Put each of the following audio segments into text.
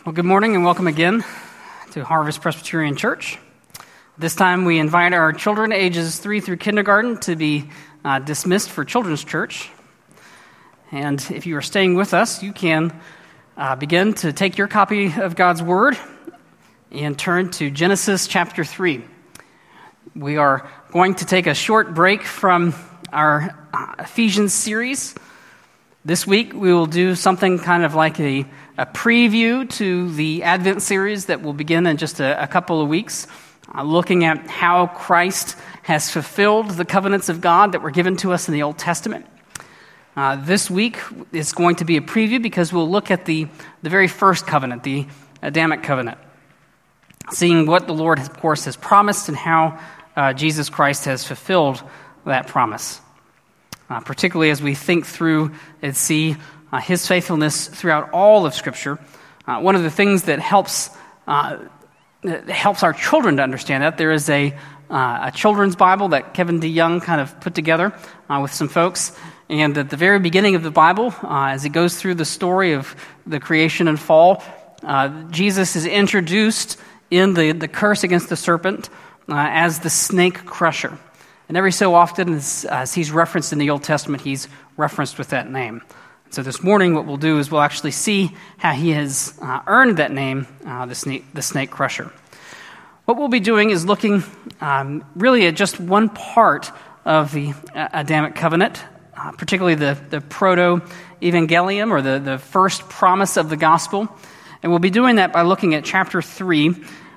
Well, good morning and welcome again to Harvest Presbyterian Church. This time we invite our children ages 3 through kindergarten to be dismissed for Children's Church. And if you are staying with us, you can begin to take your copy of God's Word and turn to Genesis chapter 3. We are going to take a short break from our Ephesians series. This week we will do something kind of like a preview to the Advent series that will begin in just a couple of weeks, looking at how Christ has fulfilled the covenants of God that were given to us in the Old Testament. This week is going to be a preview because we'll look at the very first covenant, the Adamic covenant, seeing what the Lord, of course, has promised and how Jesus Christ has fulfilled that promise. Particularly as we think through and see his faithfulness throughout all of Scripture. One of the things that helps our children to understand that, there is a children's Bible that Kevin DeYoung kind of put together with some folks. And at the very beginning of the Bible, as it goes through the story of the creation and fall, Jesus is introduced in the curse against the serpent as the snake crusher. And every so often, as he's referenced in the Old Testament, he's referenced with that name. So this morning, what we'll do is we'll actually see how he has earned that name, the snake crusher. What we'll be doing is looking really at just one part of the Adamic covenant, particularly the proto-evangelium, or the first promise of the gospel. And we'll be doing that by looking at chapter 3,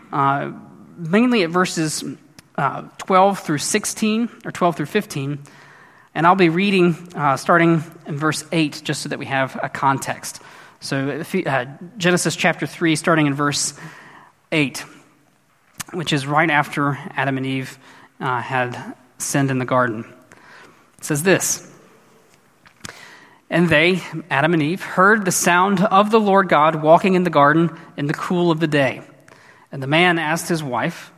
mainly at verses 12 through 16, or 12 through 15, and I'll be reading starting in verse 8, just so that we have a context. So Genesis chapter 3, starting in verse 8, which is right after Adam and Eve had sinned in the garden. It says this: "And they, Adam and Eve, heard the sound of the Lord God walking in the garden in the cool of the day. And the man and his wife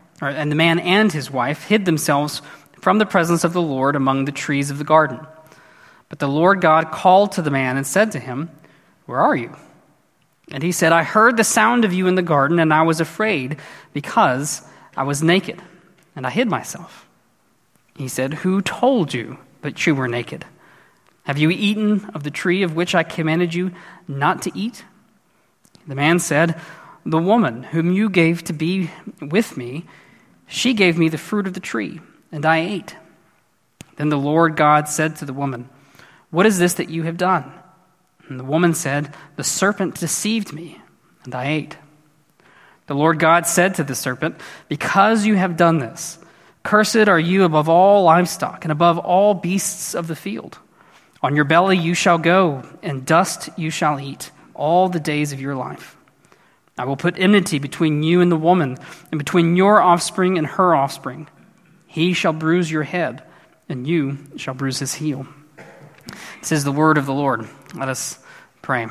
hid themselves from the presence of the Lord among the trees of the garden. But the Lord God called to the man and said to him, 'Where are you?' And he said, 'I heard the sound of you in the garden, and I was afraid because I was naked, and I hid myself.' He said, 'Who told you that you were naked? Have you eaten of the tree of which I commanded you not to eat?' The man said, 'The woman whom you gave to be with me, she gave me the fruit of the tree, and I ate.' Then the Lord God said to the woman, 'What is this that you have done?' And the woman said, 'The serpent deceived me, and I ate.' The Lord God said to the serpent, 'Because you have done this, cursed are you above all livestock and above all beasts of the field. On your belly you shall go, and dust you shall eat all the days of your life. I will put enmity between you and the woman, and between your offspring and her offspring. He shall bruise your head, and you shall bruise his heel.'" This is the word of the Lord. Let us pray.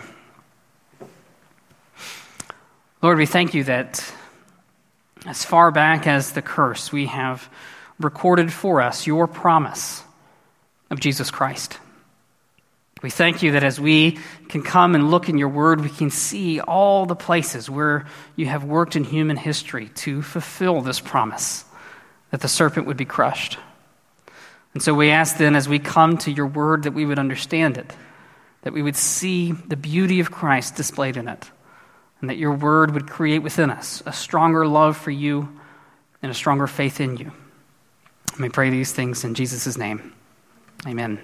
Lord, we thank you that as far back as the curse, we have recorded for us your promise of Jesus Christ. We thank you that as we can come and look in your word, we can see all the places where you have worked in human history to fulfill this promise, that the serpent would be crushed. And so we ask then, as we come to your word, that we would understand it, that we would see the beauty of Christ displayed in it, and that your word would create within us a stronger love for you and a stronger faith in you. Let me pray these things in Jesus' name. Amen.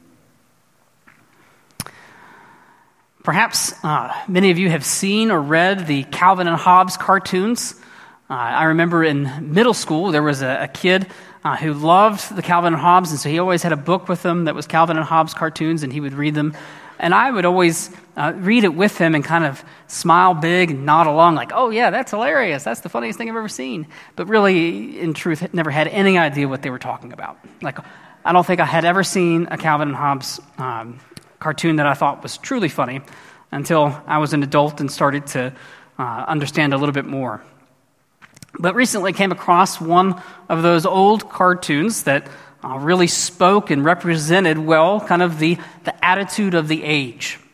Perhaps many of you have seen or read the Calvin and Hobbes cartoons. I remember in middle school there was a kid who loved the Calvin and Hobbes, and so he always had a book with him that was Calvin and Hobbes cartoons, and he would read them. And I would always read it with him and kind of smile big and nod along like, "Oh yeah, that's hilarious. That's the funniest thing I've ever seen." But really, in truth, never had any idea what they were talking about. Like, I don't think I had ever seen a Calvin and Hobbes cartoon that I thought was truly funny until I was an adult and started to understand a little bit more. But recently came across one of those old cartoons that really spoke and represented well kind of the attitude of the age.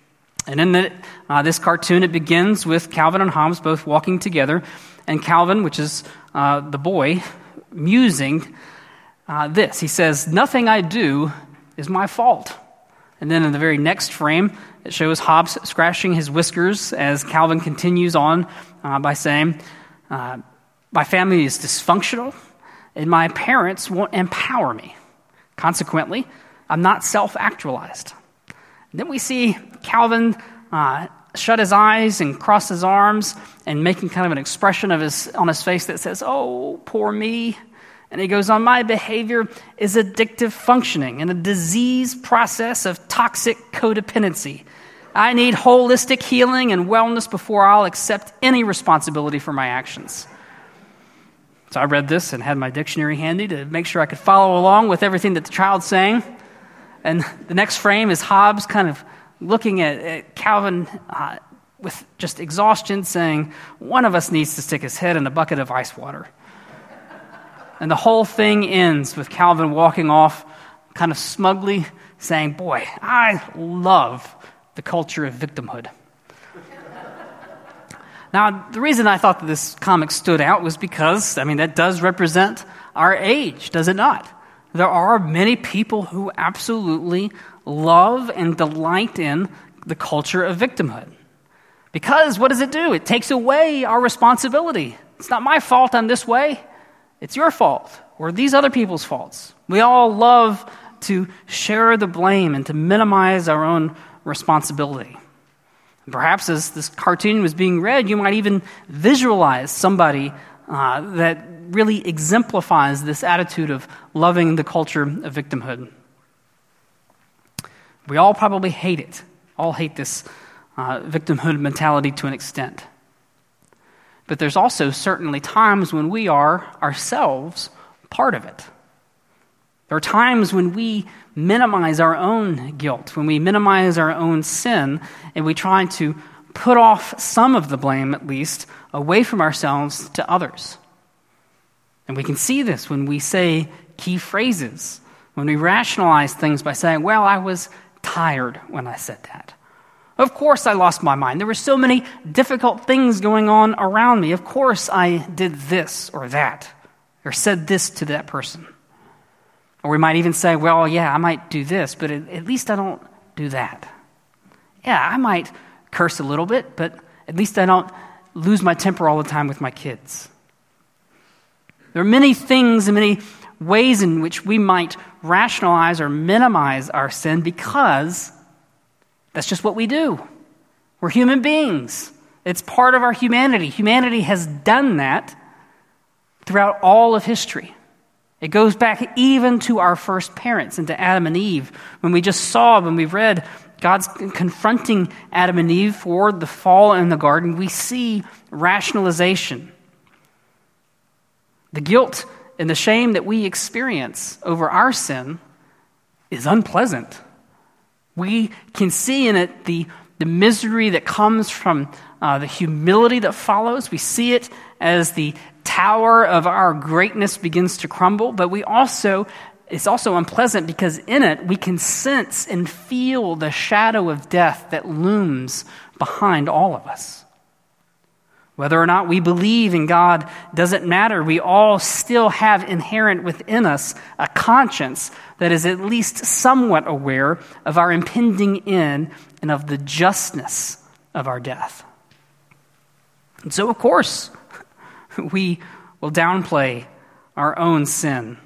And in this cartoon, it begins with Calvin and Hobbes both walking together, and Calvin, which is the boy, musing this. He says, "Nothing I do is my fault." And then in the very next frame, it shows Hobbes scratching his whiskers as Calvin continues on by saying, "My family is dysfunctional, and my parents won't empower me. Consequently, I'm not self-actualized." And then we see Calvin shut his eyes and cross his arms and making kind of an expression on his face that says, "Oh, poor me." And he goes on, "My behavior is addictive functioning and a disease process of toxic codependency. I need holistic healing and wellness before I'll accept any responsibility for my actions." So I read this and had my dictionary handy to make sure I could follow along with everything that the child's saying. And the next frame is Hobbes kind of looking at Calvin with just exhaustion, saying, "One of us needs to stick his head in a bucket of ice water." And the whole thing ends with Calvin walking off kind of smugly saying, "Boy, I love the culture of victimhood." Now, the reason I thought that this comic stood out was because, that does represent our age, does it not? There are many people who absolutely love and delight in the culture of victimhood. Because what does it do? It takes away our responsibility. It's not my fault I'm this way. It's your fault or these other people's faults. We all love to share the blame and to minimize our own responsibility. And perhaps as this cartoon was being read, you might even visualize somebody that really exemplifies this attitude of loving the culture of victimhood. We all probably hate it. All hate this victimhood mentality to an extent. But there's also certainly times when we are ourselves part of it. There are times when we minimize our own guilt, when we minimize our own sin, and we try to put off some of the blame, at least, away from ourselves to others. And we can see this when we say key phrases, when we rationalize things by saying, "Well, I was tired when I said that. Of course I lost my mind. There were so many difficult things going on around me. Of course I did this or that, or said this to that person." Or we might even say, "Well, yeah, I might do this, but at least I don't do that. Yeah, I might curse a little bit, but at least I don't lose my temper all the time with my kids." There are many things and many ways in which we might rationalize or minimize our sin because that's just what we do. We're human beings. It's part of our humanity. Humanity has done that throughout all of history. It goes back even to our first parents and to Adam and Eve. When we read God's confronting Adam and Eve for the fall in the garden, we see rationalization. The guilt and the shame that we experience over our sin is unpleasant. We can see in it the misery that comes from the humility that follows. We see it as the tower of our greatness begins to crumble, but it's also unpleasant because in it we can sense and feel the shadow of death that looms behind all of us. Whether or not we believe in God doesn't matter. We all still have inherent within us a conscience that is at least somewhat aware of our impending end and of the justness of our death. And so, of course, we will downplay our own sin.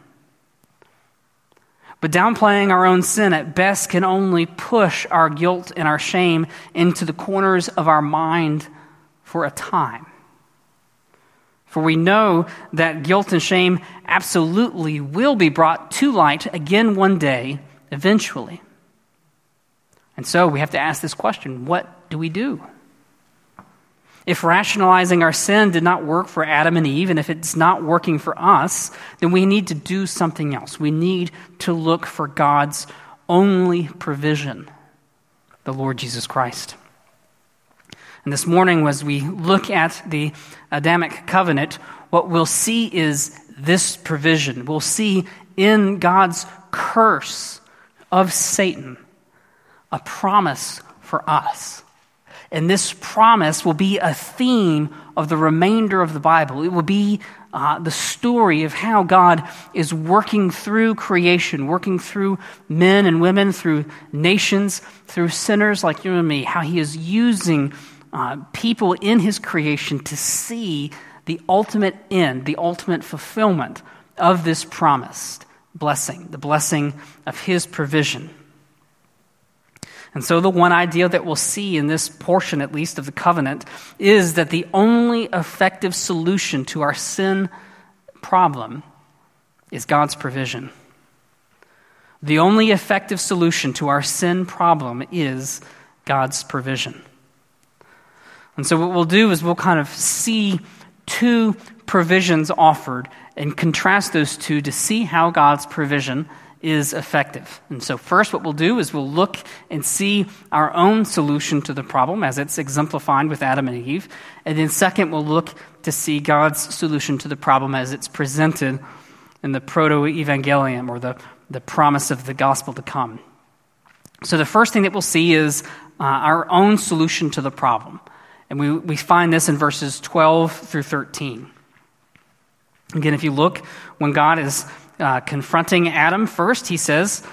But downplaying our own sin at best can only push our guilt and our shame into the corners of our mind for a time. For we know that guilt and shame absolutely will be brought to light again one day, eventually. And so we have to ask this question: what do we do? If rationalizing our sin did not work for Adam and Eve, and if it's not working for us, then we need to do something else. We need to look for God's only provision, the Lord Jesus Christ. And this morning, as we look at the Adamic covenant, what we'll see is this provision. We'll see in God's curse of Satan a promise for us And this promise will be a theme of the remainder of the Bible. It will be the story of how God is working through creation, working through men and women, through nations, through sinners like you and me, how he is using people in his creation to see the ultimate end, the ultimate fulfillment of this promised blessing, the blessing of his provision. And so the one idea that we'll see in this portion, at least, of the covenant is that the only effective solution to our sin problem is God's provision. The only effective solution to our sin problem is God's provision. And so what we'll do is we'll kind of see two provisions offered and contrast those two to see how God's provision is effective. And so first what we'll do is we'll look and see our own solution to the problem as it's exemplified with Adam and Eve. And then second, we'll look to see God's solution to the problem as it's presented in the proto-evangelium, or the promise of the gospel to come. So the first thing that we'll see is our own solution to the problem. And we find this in verses 12 through 13. Again, if you look, when God is confronting Adam first, he says,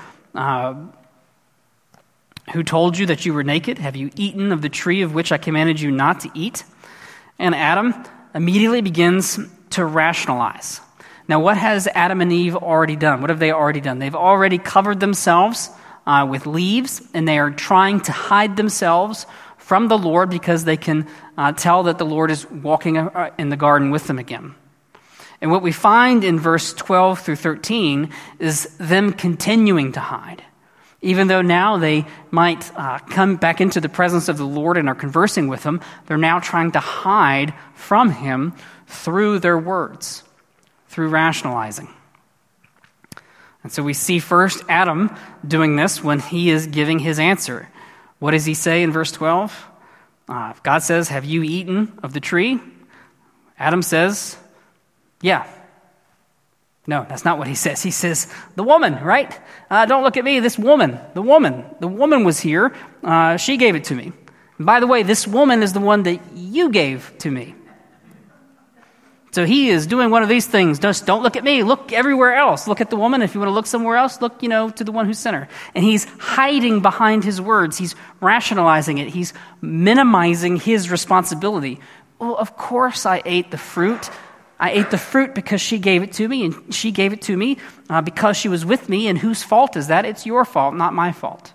who told you that you were naked? Have you eaten of the tree of which I commanded you not to eat? And Adam immediately begins to rationalize. Now, what has Adam and Eve already done? What have they already done? They've already covered themselves with leaves, and they are trying to hide themselves from the Lord because they can tell that the Lord is walking in the garden with them again. And what we find in verse 12 through 13 is them continuing to hide. Even though now they might come back into the presence of the Lord and are conversing with him, they're now trying to hide from him through their words, through rationalizing. And so we see first Adam doing this when he is giving his answer. What does he say in verse 12? God says, have you eaten of the tree? Adam says, yeah. No, that's not what he says. He says, the woman, right? Don't look at me, this woman, the woman was here. She gave it to me. And by the way, this woman is the one that you gave to me. So he is doing one of these things. Just don't look at me. Look everywhere else. Look at the woman. If you want to look somewhere else, look, to the one who sent her. And he's hiding behind his words. He's rationalizing it. He's minimizing his responsibility. Well, of course I ate the fruit. I ate the fruit because she gave it to me, and she gave it to me because she was with me. And whose fault is that? It's your fault, not my fault.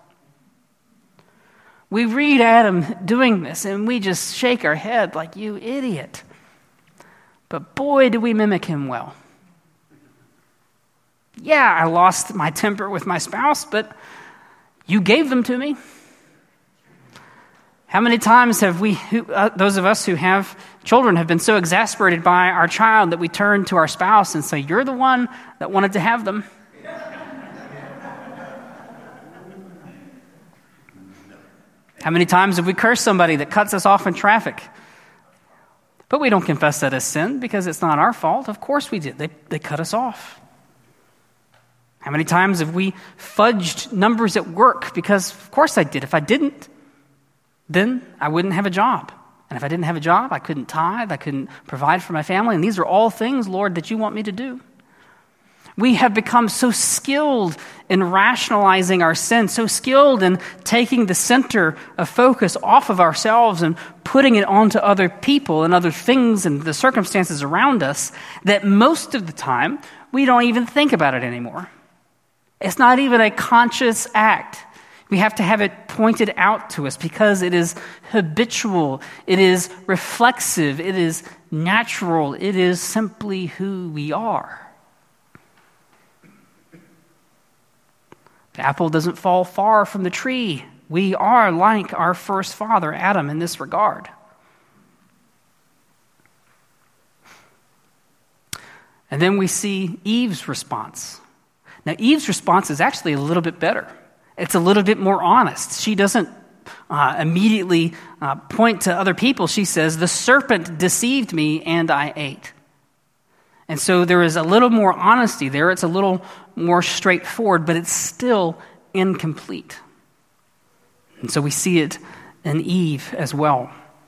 We read Adam doing this, and we just shake our head like, you idiot. But boy, do we mimic him well. Yeah, I lost my temper with my spouse, but you gave them to me. How many times have we, those of us who have children, have been so exasperated by our child that we turn to our spouse and say, you're the one that wanted to have them. How many times have we cursed somebody that cuts us off in traffic? But we don't confess that as sin because it's not our fault. Of course we did. They cut us off. How many times have we fudged numbers at work? Because of course I did. If I didn't, then I wouldn't have a job. And if I didn't have a job, I couldn't tithe, I couldn't provide for my family. And these are all things, Lord, that you want me to do. We have become so skilled in rationalizing our sin, so skilled in taking the center of focus off of ourselves and putting it onto other people and other things and the circumstances around us, that most of the time we don't even think about it anymore. It's not even a conscious act. We have to have it pointed out to us because it is habitual, it is reflexive, it is natural, it is simply who we are. The apple doesn't fall far from the tree. We are like our first father, Adam, in this regard. And then we see Eve's response. Now, Eve's response is actually a little bit better. It's a little bit more honest. She doesn't immediately point to other people. She says, the serpent deceived me and I ate. And so there is a little more honesty there. It's a little more straightforward, but it's still incomplete. And so we see it and Eve as well.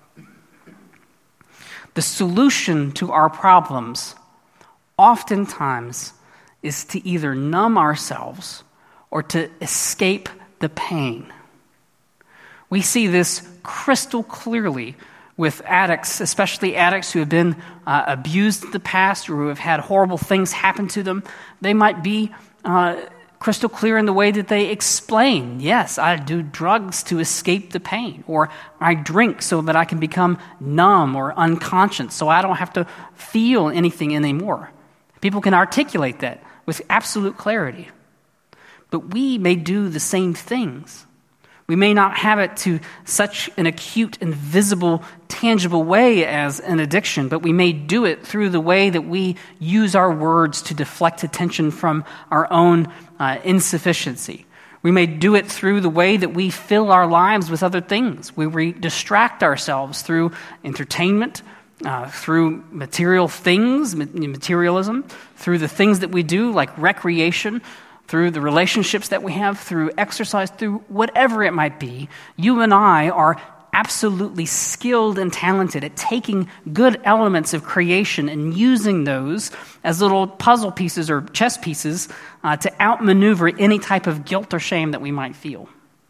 The solution to our problems oftentimes is to either numb ourselves or to escape the pain. We see this crystal clearly with addicts, especially addicts who have been abused in the past or who have had horrible things happen to them. They might be crystal clear in the way that they explain, yes, I do drugs to escape the pain, or I drink so that I can become numb or unconscious so I don't have to feel anything anymore. People can articulate that with absolute clarity. But we may do the same things. We may not have it to such an acute and visible, tangible way as an addiction, but we may do it through the way that we use our words to deflect attention from our own insufficiency. We may do it through the way that we fill our lives with other things. We distract ourselves through entertainment, through material things, materialism, through the things that we do like recreation, through the relationships that we have, through exercise, through whatever it might be. You and I are absolutely skilled and talented at taking good elements of creation and using those as little puzzle pieces or chess pieces to outmaneuver any type of guilt or shame that we might feel.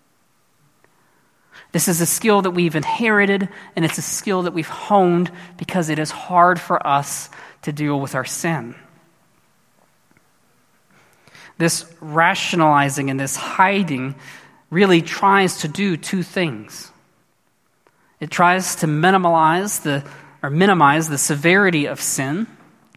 This is a skill that we've inherited, and it's a skill that we've honed because it is hard for us to deal with our sin. This rationalizing and this hiding really tries to do two things. It tries to minimize the severity of sin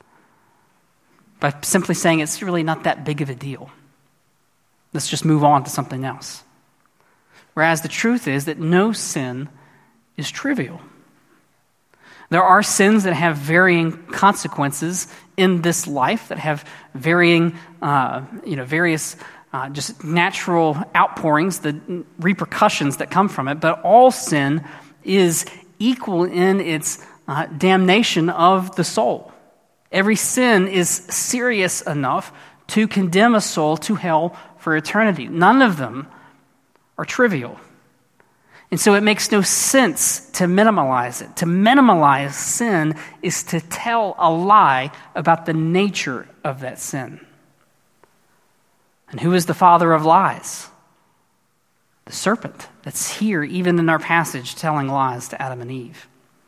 by simply saying it's really not that big of a deal. Let's just move on to something else. Whereas the truth is that no sin is trivial. There are sins that have varying consequences in this life, that have varying, various just natural outpourings, the repercussions that come from it. But all sin is equal in its damnation of the soul. Every sin is serious enough to condemn a soul to hell for eternity. None of them are trivial. And so it makes no sense to minimalize it. To minimalize sin is to tell a lie about the nature of that sin. And who is the father of lies? The serpent that's here, even in our passage, telling lies to Adam and Eve.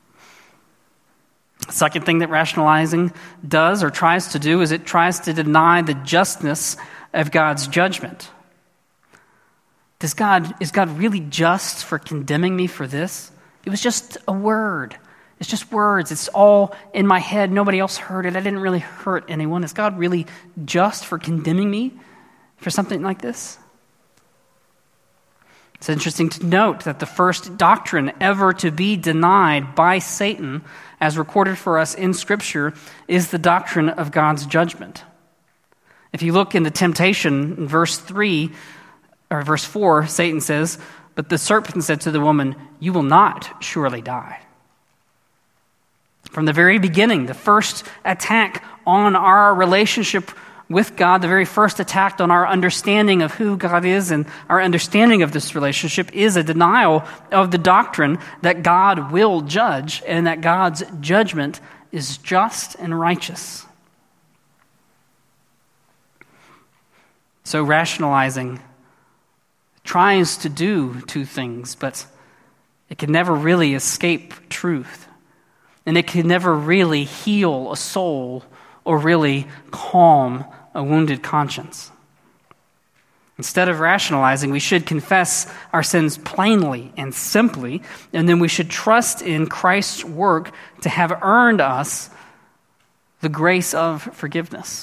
The second thing that rationalizing does or tries to do is it tries to deny the justness of God's judgment. Is God really just for condemning me for this? It was just a word. It's just words. It's all in my head. Nobody else heard it. I didn't really hurt anyone. Is God really just for condemning me for something like this? It's interesting to note that the first doctrine ever to be denied by Satan, as recorded for us in Scripture, is the doctrine of God's judgment. If you look in the temptation in verse 4, Satan says, "But the serpent said to the woman, 'You will not surely die.'" From the very beginning, the first attack on our relationship with God, the very first attack on our understanding of who God is and our understanding of this relationship is a denial of the doctrine that God will judge and that God's judgment is just and righteous. So rationalizing tries to do two things, but it can never really escape truth. And it can never really heal a soul or really calm a wounded conscience. Instead of rationalizing, we should confess our sins plainly and simply, and then we should trust in Christ's work to have earned us the grace of forgiveness.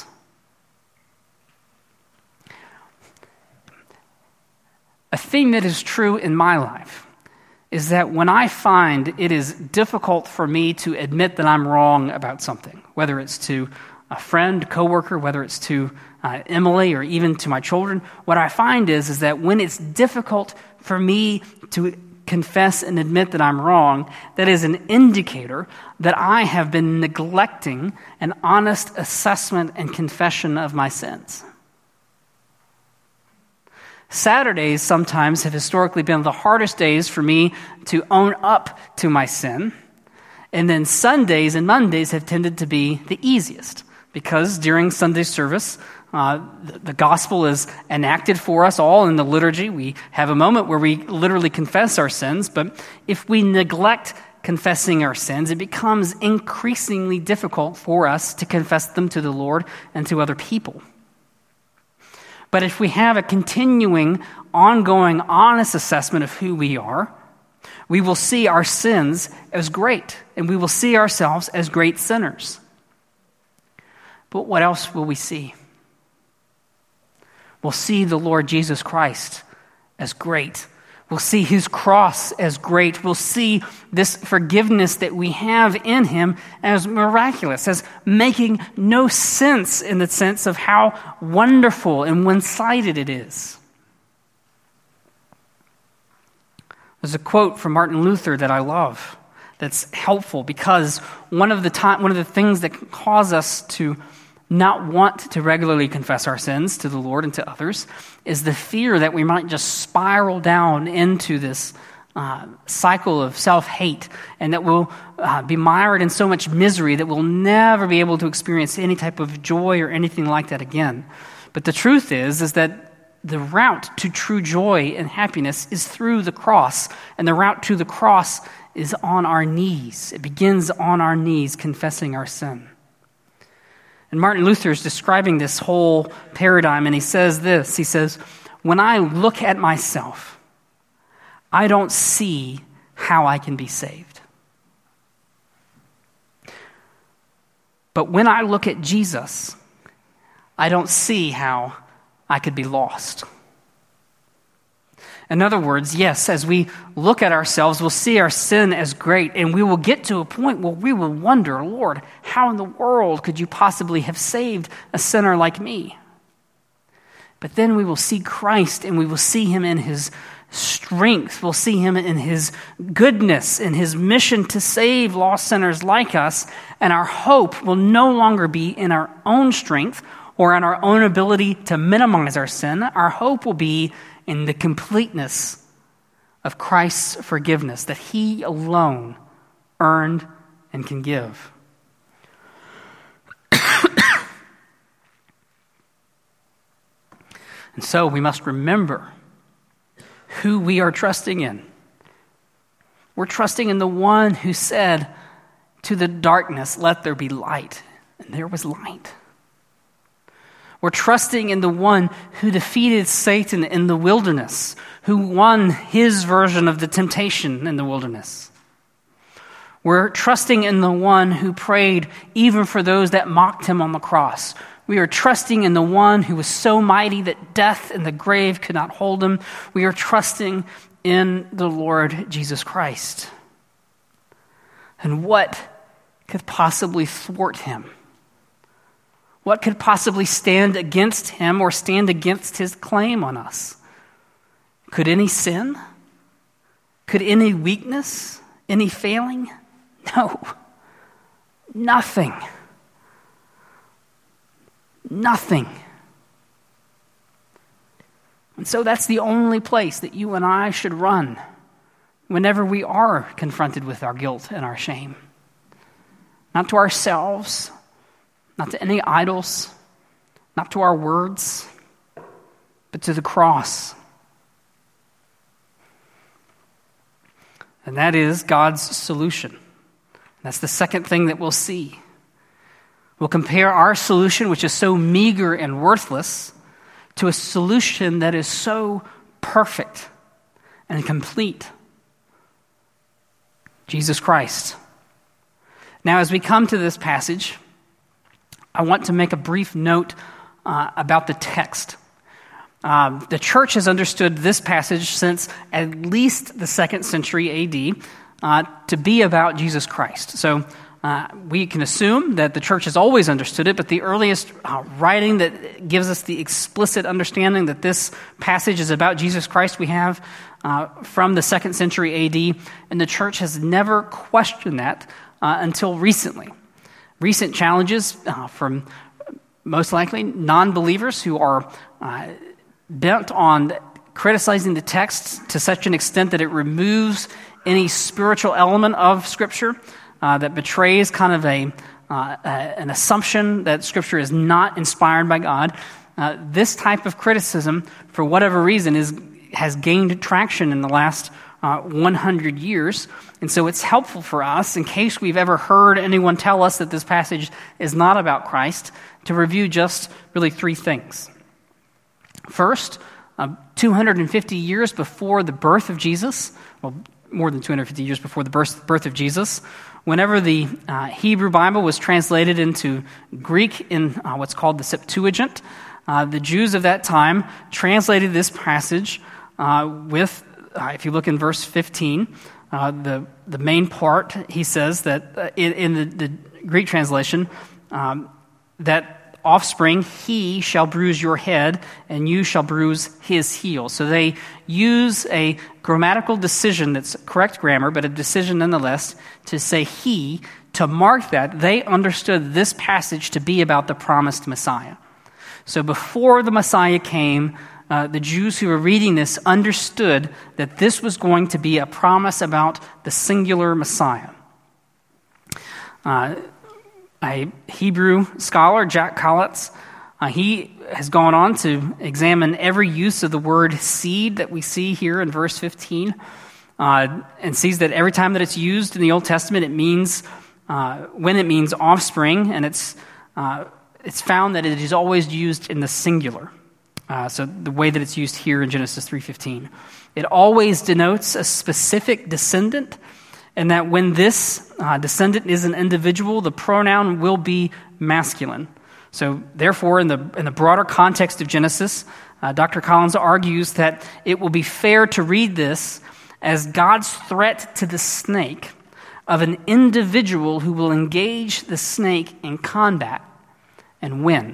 A thing that is true in my life is that when I find it is difficult for me to admit that I'm wrong about something, whether it's to a friend, coworker, whether it's to Emily or even to my children, what I find is that when it's difficult for me to confess and admit that I'm wrong, that is an indicator that I have been neglecting an honest assessment and confession of my sins. Saturdays sometimes have historically been the hardest days for me to own up to my sin. And then Sundays and Mondays have tended to be the easiest because during Sunday service, the gospel is enacted for us all in the liturgy. We have a moment where we literally confess our sins, but if we neglect confessing our sins, it becomes increasingly difficult for us to confess them to the Lord and to other people. But if we have a continuing, ongoing, honest assessment of who we are, we will see our sins as great, and we will see ourselves as great sinners. But what else will we see? We'll see the Lord Jesus Christ as great. We'll see his cross as great. We'll see this forgiveness that we have in him as miraculous, as making no sense in the sense of how wonderful and one-sided it is. There's a quote from Martin Luther that I love that's helpful because one of the things that cause us to not want to regularly confess our sins to the Lord and to others is the fear that we might just spiral down into this cycle of self-hate and that we'll be mired in so much misery that we'll never be able to experience any type of joy or anything like that again. But the truth is that the route to true joy and happiness is through the cross, and the route to the cross is on our knees. It begins on our knees, confessing our sin. And Martin Luther is describing this whole paradigm, and he says this. He says, when I look at myself, I don't see how I can be saved. But when I look at Jesus, I don't see how I could be lost. In other words, yes, as we look at ourselves, we'll see our sin as great, and we will get to a point where we will wonder, Lord, how in the world could you possibly have saved a sinner like me? But then we will see Christ, and we will see him in his strength. We'll see him in his goodness, in his mission to save lost sinners like us, and our hope will no longer be in our own strength or in our own ability to minimize our sin. Our hope will be in the completeness of Christ's forgiveness that he alone earned and can give. And so we must remember who we are trusting in. We're trusting in the one who said to the darkness, "Let there be light," and there was light. We're trusting in the one who defeated Satan in the wilderness, who won his version of the temptation in the wilderness. We're trusting in the one who prayed even for those that mocked him on the cross. We are trusting in the one who was so mighty that death and the grave could not hold him. We are trusting in the Lord Jesus Christ. And what could possibly thwart him? What could possibly stand against him or stand against his claim on us? Could any sin? Could any weakness? Any failing? No. Nothing. Nothing. And so that's the only place that you and I should run whenever we are confronted with our guilt and our shame. Not to ourselves, not to any idols, not to our words, but to the cross. And that is God's solution. That's the second thing that we'll see. We'll compare our solution, which is so meager and worthless, to a solution that is so perfect and complete. Jesus Christ. Now, as we come to this passage, I want to make a brief note about the text. The church has understood this passage since at least the 2nd century A.D. To be about Jesus Christ. So we can assume that the church has always understood it, but the earliest writing that gives us the explicit understanding that this passage is about Jesus Christ we have from the 2nd century A.D., and the church has never questioned that until recently. Recent challenges from most likely non-believers who are bent on criticizing the text to such an extent that it removes any spiritual element of Scripture that betrays kind of an assumption that Scripture is not inspired by God. This type of criticism, for whatever reason, has gained traction in the last 100 years. And so it's helpful for us, in case we've ever heard anyone tell us that this passage is not about Christ, to review just really three things. First, 250 years before the birth of Jesus, well, more than 250 years before the birth of Jesus, whenever the Hebrew Bible was translated into Greek in what's called the Septuagint, the Jews of that time translated this passage with, if you look in verse 15, the main part, he says that in the Greek translation, that offspring, he shall bruise your head, and you shall bruise his heel. So they use a grammatical decision that's correct grammar, but a decision nonetheless, to say he, to mark that they understood this passage to be about the promised Messiah. So before the Messiah came, the Jews who were reading this understood that this was going to be a promise about the singular Messiah. A Hebrew scholar, Jack Collitz, he has gone on to examine every use of the word seed that we see here in verse 15, and sees that every time that it's used in the Old Testament, it means when it means offspring, and it's found that it is always used in the singular. So the way that it's used here in Genesis 3:15, it always denotes a specific descendant. And that when this descendant is an individual, the pronoun will be masculine. So therefore, in the broader context of Genesis, Dr. Collins argues that it will be fair to read this as God's threat to the snake of an individual who will engage the snake in combat and win.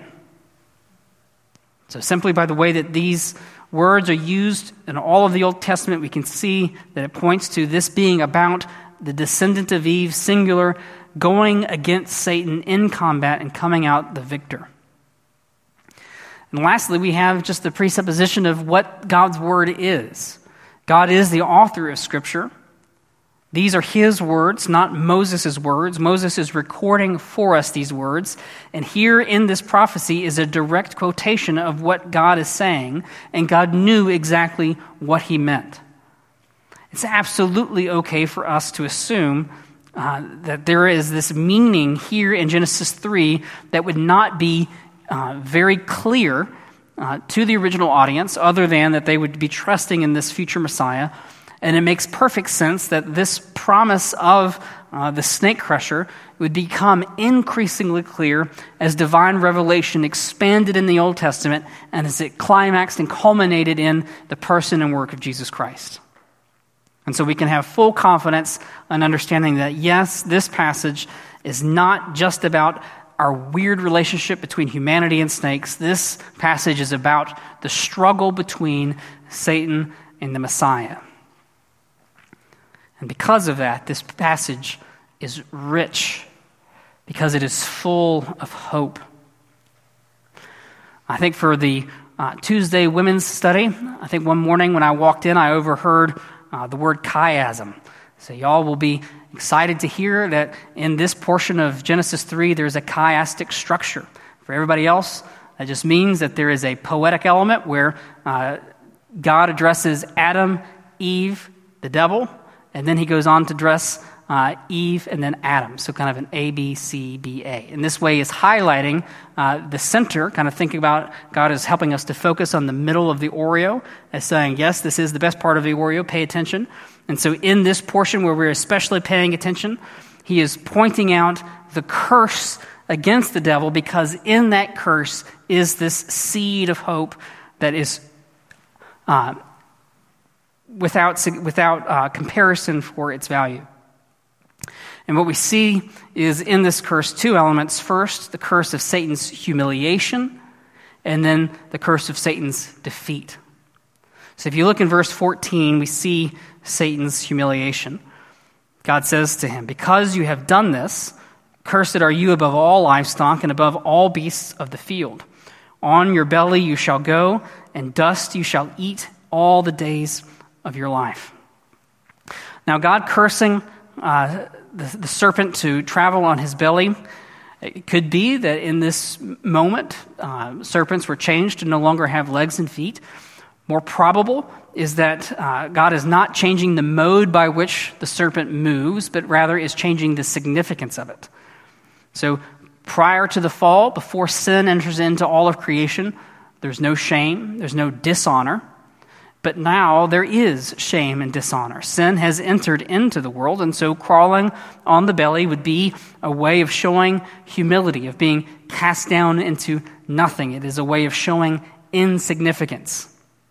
So simply by the way that these words are used in all of the Old Testament, we can see that it points to this being about the descendant of Eve, singular, going against Satan in combat and coming out the victor. And lastly, we have just the presupposition of what God's word is. God is the author of Scripture. These are his words, not Moses' words. Moses is recording for us these words. And here in this prophecy is a direct quotation of what God is saying, and God knew exactly what he meant. It's absolutely okay for us to assume that there is this meaning here in Genesis 3 that would not be very clear to the original audience, other than that they would be trusting in this future Messiah. And it makes perfect sense that this promise of the snake crusher would become increasingly clear as divine revelation expanded in the Old Testament and as it climaxed and culminated in the person and work of Jesus Christ. And so we can have full confidence and understanding that, yes, this passage is not just about our weird relationship between humanity and snakes. This passage is about the struggle between Satan and the Messiah. And because of that, this passage is rich because it is full of hope. I think for the Tuesday women's study, I think one morning when I walked in, I overheard the word chiasm. So y'all will be excited to hear that in this portion of Genesis 3, there's a chiastic structure. For everybody else, that just means that there is a poetic element where God addresses Adam, Eve, the devil, and then he goes on to address Eve and then Adam. So kind of an A, B, C, B, A. In this way is highlighting the center, kind of thinking about God is helping us to focus on the middle of the Oreo, as saying, yes, this is the best part of the Oreo, pay attention. And so in this portion where we're especially paying attention, he is pointing out the curse against the devil, because in that curse is this seed of hope that is without comparison for its value. And what we see is in this curse two elements. First, the curse of Satan's humiliation, and then the curse of Satan's defeat. So if you look in verse 14, we see Satan's humiliation. God says to him, "Because you have done this, cursed are you above all livestock and above all beasts of the field. On your belly you shall go, and dust you shall eat all the days of your life. Now, God cursing the serpent to travel on his belly, it could be that in this moment, serpents were changed to no longer have legs and feet. More probable is that God is not changing the mode by which the serpent moves, but rather is changing the significance of it. So prior to the fall, before sin enters into all of creation, there's no shame, there's no dishonor. But now there is shame and dishonor. Sin has entered into the world, and so crawling on the belly would be a way of showing humility, of being cast down into nothing. It is a way of showing insignificance.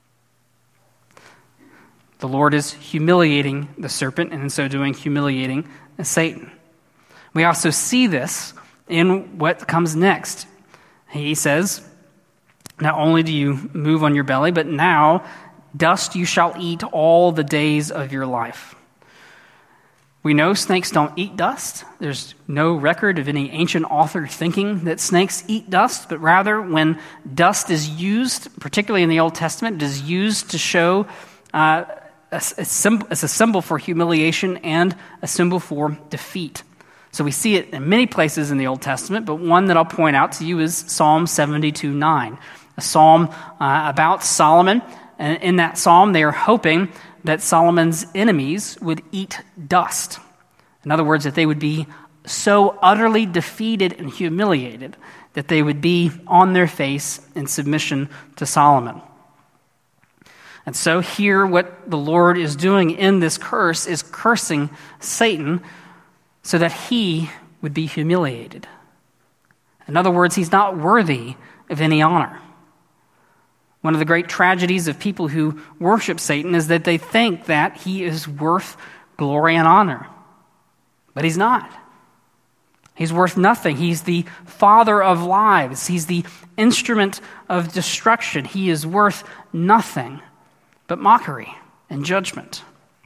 The Lord is humiliating the serpent, and in so doing, humiliating Satan. We also see this in what comes next. He says, not only do you move on your belly, but now dust you shall eat all the days of your life. We know snakes don't eat dust. There's no record of any ancient author thinking that snakes eat dust, but rather when dust is used, particularly in the Old Testament, it is used to show as a symbol for humiliation and a symbol for defeat. So we see it in many places in the Old Testament, but one that I'll point out to you is Psalm 72:9, a psalm about Solomon. And in that psalm, they are hoping that Solomon's enemies would eat dust. In other words, that they would be so utterly defeated and humiliated that they would be on their face in submission to Solomon. And so here, what the Lord is doing in this curse is cursing Satan so that he would be humiliated. In other words, he's not worthy of any honor. One of the great tragedies of people who worship Satan is that they think that he is worth glory and honor. But he's not. He's worth nothing. He's the father of lies. He's the instrument of destruction. He is worth nothing but mockery and judgment.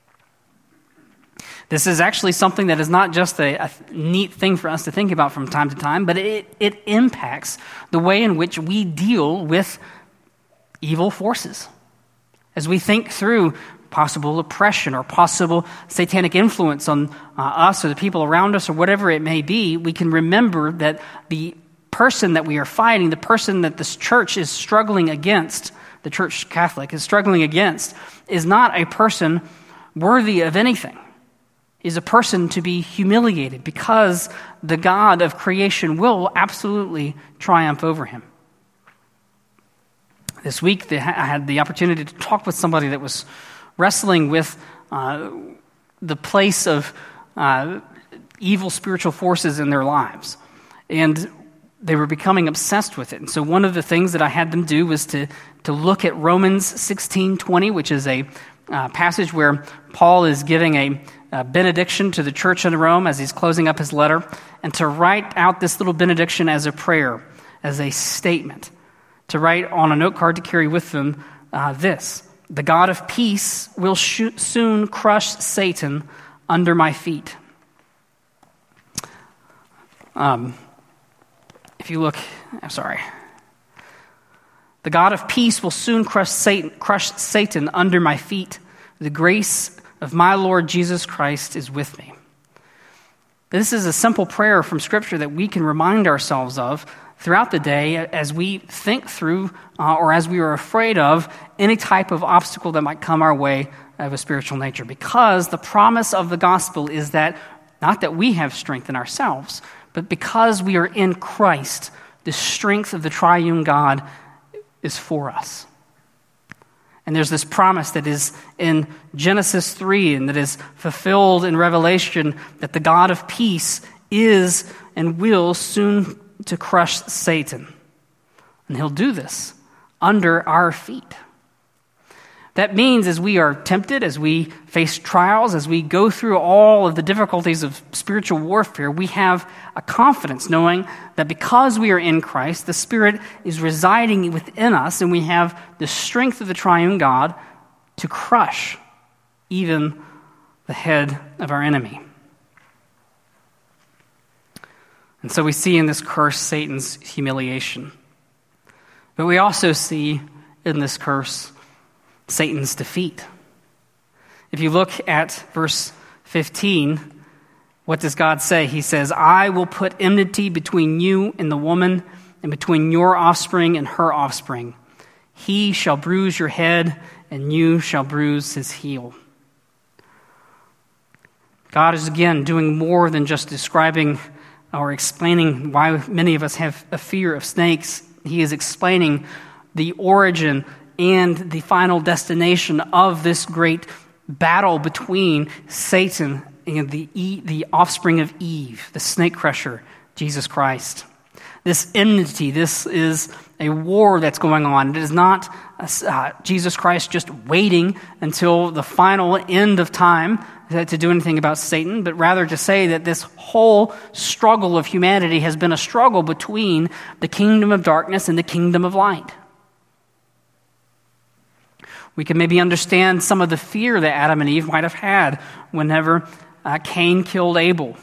This is actually something that is not just a neat thing for us to think about from time to time, but it impacts the way in which we deal with evil forces. As we think through possible oppression or possible satanic influence on us or the people around us or whatever it may be, we can remember that the person that we are fighting, the person that this church is struggling against, the Church Catholic is struggling against, is not a person worthy of anything. Is a person to be humiliated because the God of creation will absolutely triumph over him. This week, I had the opportunity to talk with somebody that was wrestling with the place of evil spiritual forces in their lives. And they were becoming obsessed with it. And so one of the things that I had them do was to look at Romans 16:20, which is a passage where Paul is giving a benediction to the church in Rome as he's closing up his letter, and to write out this little benediction as a prayer, as a statement. To write on a note card to carry with them this: the God of peace will soon crush Satan under my feet. If you look, I'm sorry. The God of peace will soon crush Satan under my feet. The grace of my Lord Jesus Christ is with me. This is a simple prayer from Scripture that we can remind ourselves of throughout the day as we think through or as we are afraid of any type of obstacle that might come our way of a spiritual nature. Because the promise of the gospel is that, not that we have strength in ourselves, but because we are in Christ, the strength of the triune God is for us. And there's this promise that is in Genesis 3 and that is fulfilled in Revelation, that the God of peace is and will soon to crush Satan. And he'll do this under our feet. That means as we are tempted, as we face trials, as we go through all of the difficulties of spiritual warfare, we have a confidence knowing that because we are in Christ, the Spirit is residing within us, and we have the strength of the triune God to crush even the head of our enemy. And so we see in this curse Satan's humiliation. But we also see in this curse Satan's defeat. If you look at verse 15, what does God say? He says, I will put enmity between you and the woman, and between your offspring and her offspring. He shall bruise your head, and you shall bruise his heel. God is again doing more than just describing or explaining why many of us have a fear of snakes. He is explaining the origin and the final destination of this great battle between Satan and the offspring of Eve, the snake crusher, Jesus Christ. This enmity, this is a war that's going on. It is not Jesus Christ just waiting until the final end of time to do anything about Satan, but rather to say that this whole struggle of humanity has been a struggle between the kingdom of darkness and the kingdom of light. We can maybe understand some of the fear that Adam and Eve might have had whenever Cain killed Abel.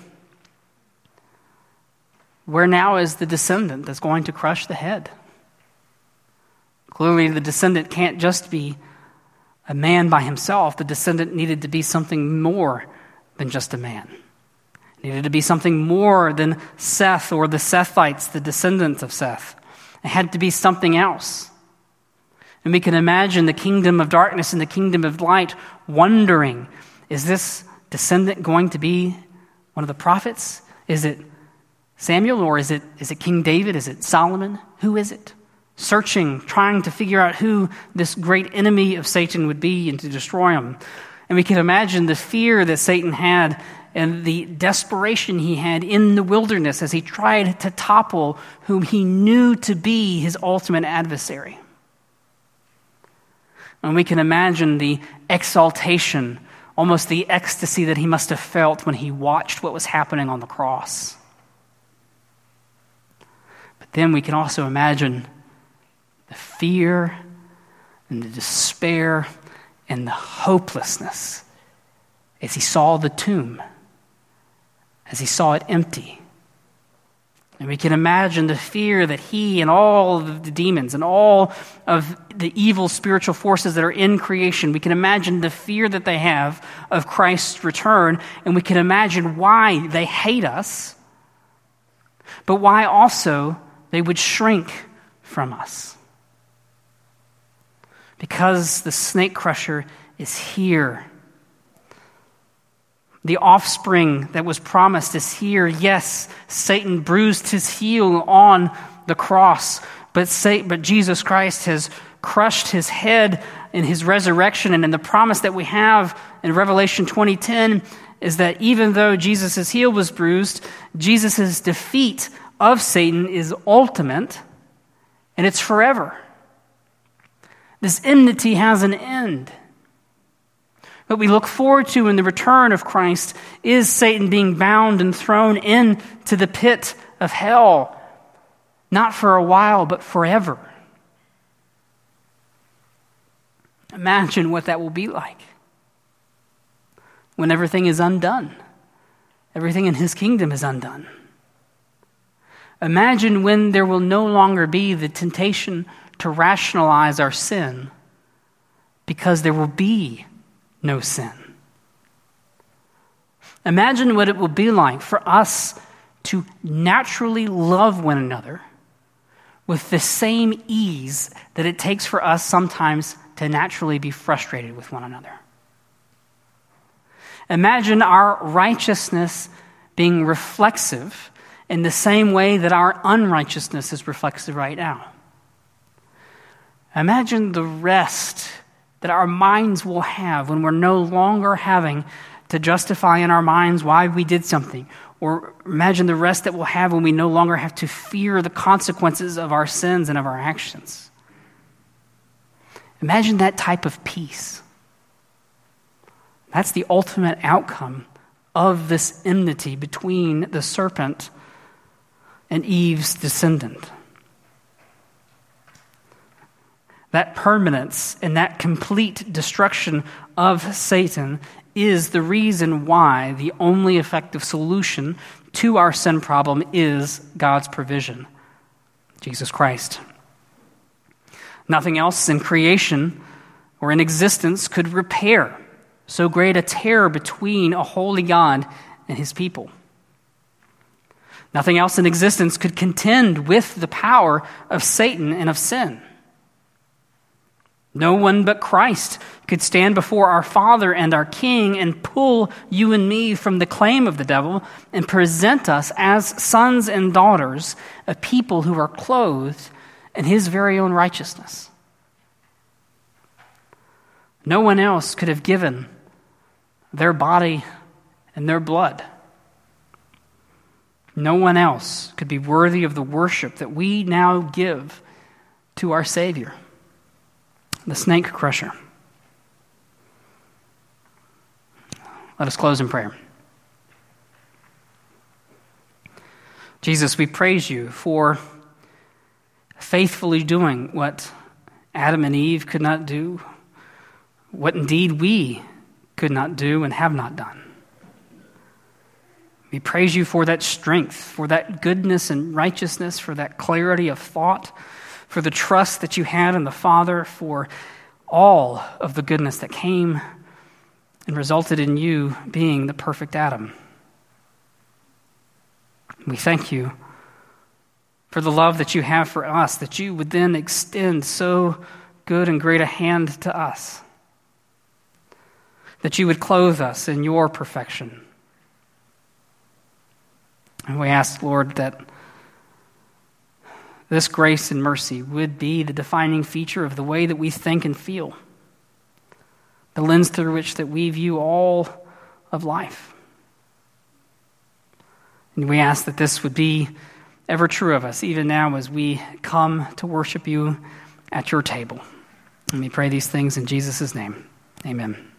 Where now is the descendant that's going to crush the head? Clearly, the descendant can't just be a man by himself. The descendant needed to be something more than just a man. It needed to be something more than Seth or the Sethites, the descendants of Seth. It had to be something else. And we can imagine the kingdom of darkness and the kingdom of light wondering, is this descendant going to be one of the prophets? Is it Samuel, or is it King David? Is it Solomon? Who is it? Searching, trying to figure out who this great enemy of Satan would be and to destroy him. And we can imagine the fear that Satan had and the desperation he had in the wilderness as he tried to topple whom he knew to be his ultimate adversary. And we can imagine the exaltation, almost the ecstasy that he must have felt when he watched what was happening on the cross. But then we can also imagine the fear and the despair and the hopelessness as he saw the tomb, as he saw it empty. And we can imagine the fear that he and all of the demons and all of the evil spiritual forces that are in creation, we can imagine the fear that they have of Christ's return, and we can imagine why they hate us, but why also they would shrink from us. Because the snake crusher is here. The offspring that was promised is here. Yes, Satan bruised his heel on the cross, but Jesus Christ has crushed his head in his resurrection. And in the promise that we have in Revelation 20:10 is that even though Jesus' heel was bruised, Jesus' defeat of Satan is ultimate, and it's forever. This enmity has an end. What we look forward to in the return of Christ is Satan being bound and thrown into the pit of hell, not for a while, but forever. Imagine what that will be like when everything is undone. Everything in his kingdom is undone. Imagine when there will no longer be the temptation to rationalize our sin because there will be no sin. Imagine what it will be like for us to naturally love one another with the same ease that it takes for us sometimes to naturally be frustrated with one another. Imagine our righteousness being reflexive in the same way that our unrighteousness is reflexive right now. Imagine the rest that our minds will have when we're no longer having to justify in our minds why we did something. Or imagine the rest that we'll have when we no longer have to fear the consequences of our sins and of our actions. Imagine that type of peace. That's the ultimate outcome of this enmity between the serpent and Eve's descendant. That permanence and that complete destruction of Satan is the reason why the only effective solution to our sin problem is God's provision, Jesus Christ. Nothing else in creation or in existence could repair so great a tear between a holy God and his people. Nothing else in existence could contend with the power of Satan and of sin. No one but Christ could stand before our Father and our King and pull you and me from the claim of the devil and present us as sons and daughters, a people who are clothed in his very own righteousness. No one else could have given their body and their blood. No one else could be worthy of the worship that we now give to our Savior, the snake crusher. Let us close in prayer. Jesus, we praise you for faithfully doing what Adam and Eve could not do, what indeed we could not do and have not done. We praise you for that strength, for that goodness and righteousness, for that clarity of thought, for the trust that you had in the Father, for all of the goodness that came and resulted in you being the perfect Adam. We thank you for the love that you have for us, that you would then extend so good and great a hand to us, that you would clothe us in your perfection. And we ask, Lord, that this grace and mercy would be the defining feature of the way that we think and feel, the lens through which that we view all of life. And we ask that this would be ever true of us, even now as we come to worship you at your table. And we pray these things in Jesus' name. Amen.